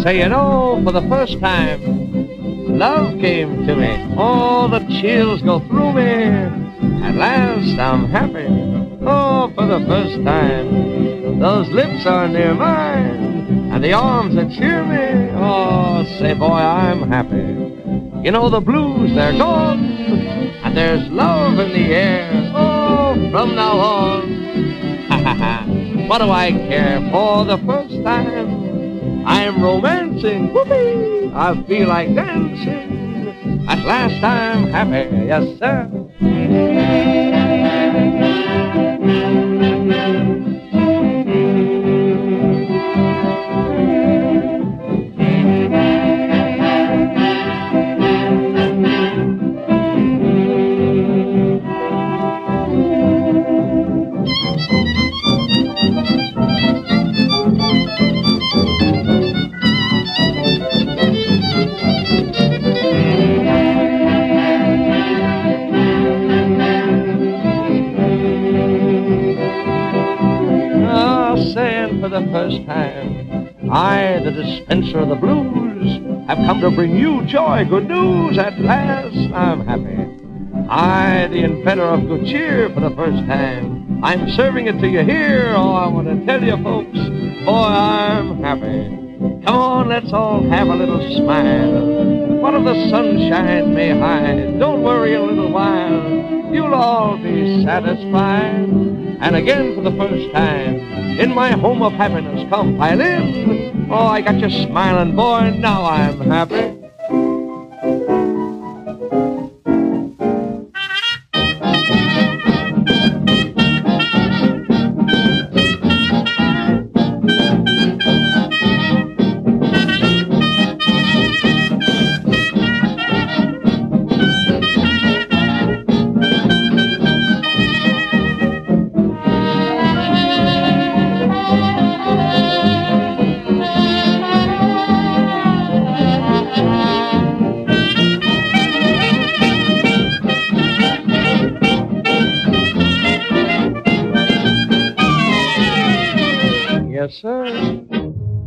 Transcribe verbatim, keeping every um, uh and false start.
say, you know, for the first time, love came to me. Oh, the chills go through me. At last I'm happy. Oh, for the first time, those lips are near mine, and the arms that cheer me. Oh, say, boy, I'm happy. You know, the blues, they're gone, and there's love in the air. Oh, from now on, ha ha ha, what do I care? For the first time, I'm romancing. Whoopee! I feel like dancing. At last I'm happy, yes, sir. Saying for the first time, I, the dispenser of the blues, have come to bring you joy, good news. At last I'm happy. I, the inventor of good cheer, for the first time, I'm serving it to you here. Oh, I want to tell you folks, boy, I'm happy. Come on, let's all have a little smile. What if the sunshine may hide? Don't worry a little while, you'll all be satisfied. And again for the first time, in my home of happiness, come pile in. Oh, I got you smiling, boy, now I'm happy. Yes, sir.